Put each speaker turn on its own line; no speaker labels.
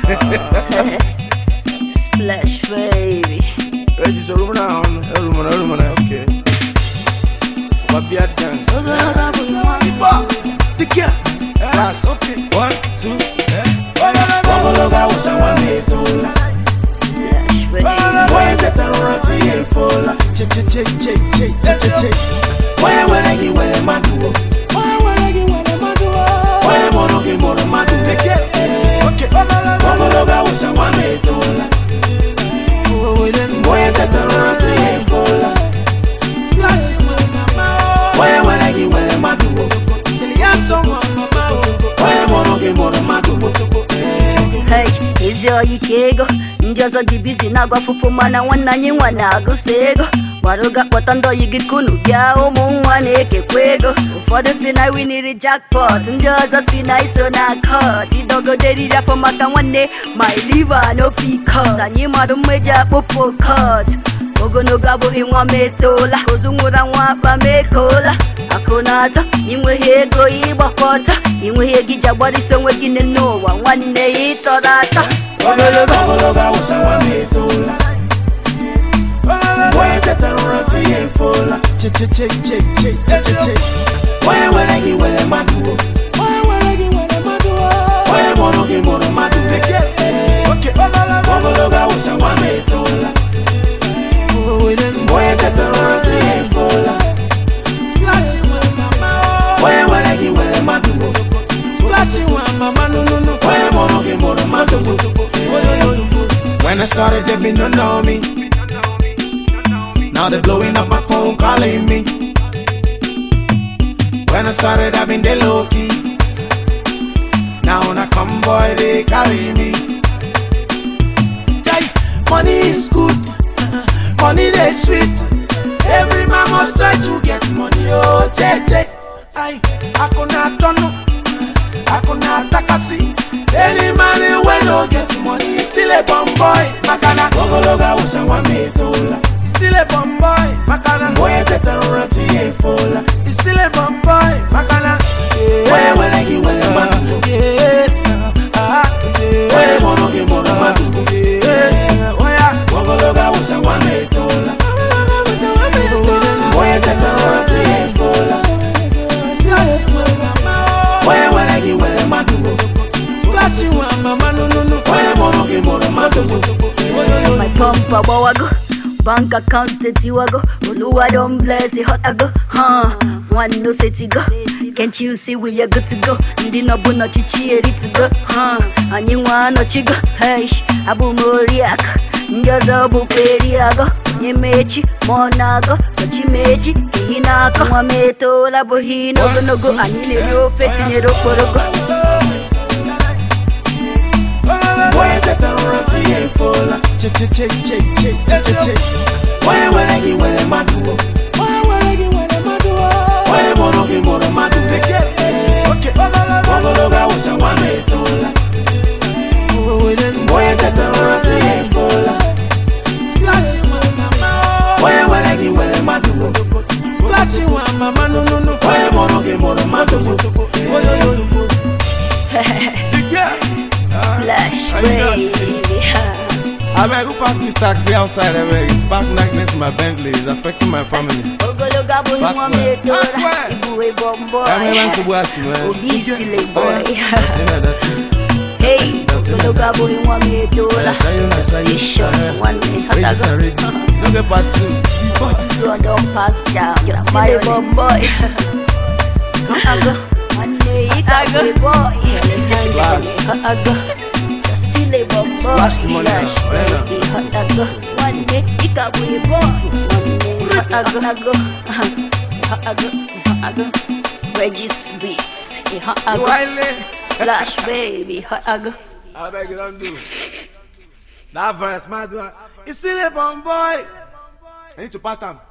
Splash baby.
Register room now. Okay. What be at dance? Take care. Splash. Okay. 1, 2.
Splash baby. Hey, ezi oyike ego ndị ọzọ dị bizi na-agwa fụfụ mana nwanne anyị nwa na-agụsa ego gbaruga kpọta ndị oyi gị kunu bịa ụmụ nwa na-ekekwa ego ụfọdụ si na winiri jackpot ndị ọzọ si na iso na kot idogoderiri afọ maka nwanne my liver no fit cut anyị mmadụ mmeji akpụpụ kot ogologo abụghị nwa metola ozu nwụra nwa akpa mekola akụ na-atọ inweghị ego ịgbakọta inweghị ego iji agbarịsị onwe gị n'ụwa nwanne ya ịtọrọ atọ
ogologo awụsa nwa metola onye tetara ụra tụ ya efola onye nwere gị nwere mmadụ onye mụrụ gị mụrụ mmadụ ogologo awụsa nwa metola onye tetara ụra tụ ya efola onye nwere gị nwere mmadụ onye mụrụ gị mụrụ mmadụ.
When I started, they been don't know me. Now they blowing up my phone, calling me. When I started, I've been they low key. Now when I come, boy, they carry me. Money is good, money they sweet. Every man must try to get money. Oh, tete, I cannot know, I cannot takasi. Any man when no get money, still a bum boy. Makana, ogologa wusa wa metola. Still a bum boy. Makana, boy teta rati ye fola. Still a bum boy. Makana, boy when you when a man, boy mono ki mono man, ogologa wusa wa metola. Boy teta rati ye fola. Boy when you when a man.
My pumper wago, bank account tetiwago, Oluwa don't bless it hot ago, one no seti go. Can't you see we are good to go? Ndi no buno chichi ready to go, Anyi no chigo, hey, abu moriak, njozo bu periago, nyemechi monago, so chimechi hinako, mwameto la bohino no go, anyi ne yo feti ne rokorogo.
Boy, that I run to you fola. Why when I give when a man do? Why mono give mono man do? Okay, ogologa was a one metola. Boy, that I run to you fola. Why when I give when a man do? Splashing one mama no. Why mono give mono man do?
Splash baby.
I beg who park this taxi outside. I beg it's back next to my Bentley. It's affecting my family.
Ogologa boy want me to Ibu bomb boy. Obi still a boy. Hey, ogologa boy want me to still short one day.
Look at part 2.
So don't pass jam. You're still a bomb boy. One day you got a boy. Still a bomb boy.
Splash the money
baby. One day you got a boy. One day Regis Beats. Splash baby.
I beg you don't do that verse, man. It's still a bomb boy. I need to part time.